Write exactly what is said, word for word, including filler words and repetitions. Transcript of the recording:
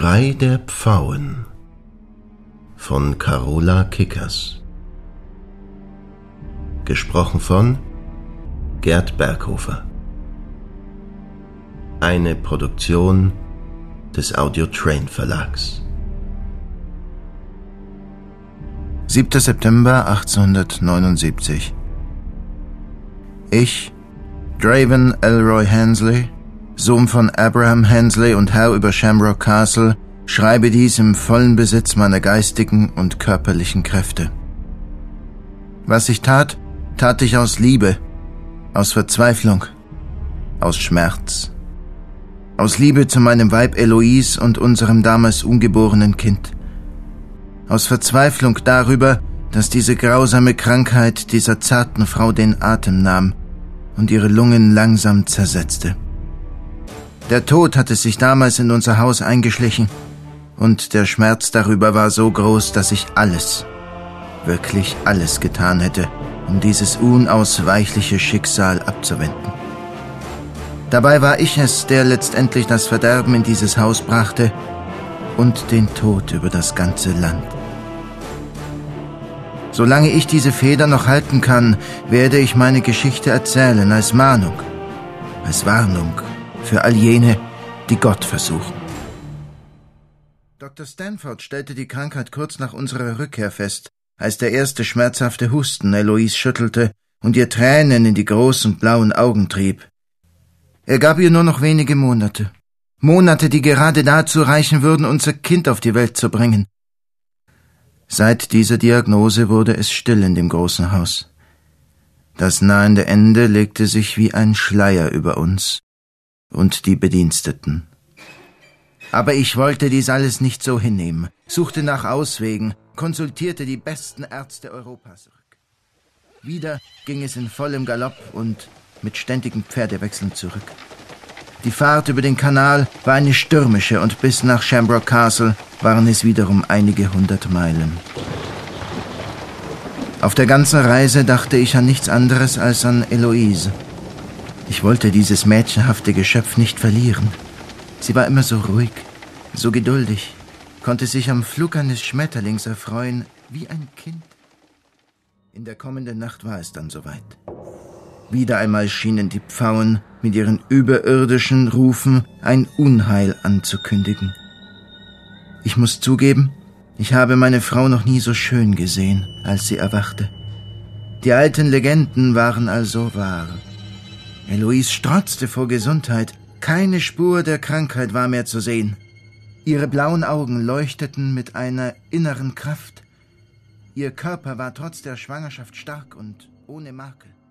Schrei der Pfauen von Carola Kickers. Gesprochen von Gerd Berghofer. Eine Produktion des Audio-Train Verlags. siebter September achtzehnhundertneunundsiebzig. Ich, Draven Elroy Hensley, Sohn von Abraham Hensley und Herr über Shamrock Castle, schreibe dies im vollen Besitz meiner geistigen und körperlichen Kräfte. Was ich tat, tat ich aus Liebe, aus Verzweiflung, aus Schmerz. Aus Liebe zu meinem Weib Eloise und unserem damals ungeborenen Kind. Aus Verzweiflung darüber, dass diese grausame Krankheit dieser zarten Frau den Atem nahm und ihre Lungen langsam zersetzte. Der Tod hatte sich damals in unser Haus eingeschlichen und der Schmerz darüber war so groß, dass ich alles, wirklich alles getan hätte, um dieses unausweichliche Schicksal abzuwenden. Dabei war ich es, der letztendlich das Verderben in dieses Haus brachte und den Tod über das ganze Land. Solange ich diese Feder noch halten kann, werde ich meine Geschichte erzählen als Mahnung, als Warnung für all jene, die Gott versuchen. Doktor Stanford stellte die Krankheit kurz nach unserer Rückkehr fest, als der erste schmerzhafte Husten Eloise schüttelte und ihr Tränen in die großen blauen Augen trieb. Er gab ihr nur noch wenige Monate. Monate, die gerade dazu reichen würden, unser Kind auf die Welt zu bringen. Seit dieser Diagnose wurde es still in dem großen Haus. Das nahende Ende legte sich wie ein Schleier über uns und die Bediensteten. Aber ich wollte dies alles nicht so hinnehmen, suchte nach Auswegen, konsultierte die besten Ärzte Europas. Wieder ging es in vollem Galopp und mit ständigen Pferdewechseln zurück. Die Fahrt über den Kanal war eine stürmische und bis nach Shamrock Castle waren es wiederum einige hundert Meilen. Auf der ganzen Reise dachte ich an nichts anderes als an Eloise. Ich wollte dieses mädchenhafte Geschöpf nicht verlieren. Sie war immer so ruhig, so geduldig, konnte sich am Flug eines Schmetterlings erfreuen, wie ein Kind. In der kommenden Nacht war es dann soweit. Wieder einmal schienen die Pfauen mit ihren überirdischen Rufen ein Unheil anzukündigen. Ich muss zugeben, ich habe meine Frau noch nie so schön gesehen, als sie erwachte. Die alten Legenden waren also wahr. Eloise strotzte vor Gesundheit. Keine Spur der Krankheit war mehr zu sehen. Ihre blauen Augen leuchteten mit einer inneren Kraft. Ihr Körper war trotz der Schwangerschaft stark und ohne Makel.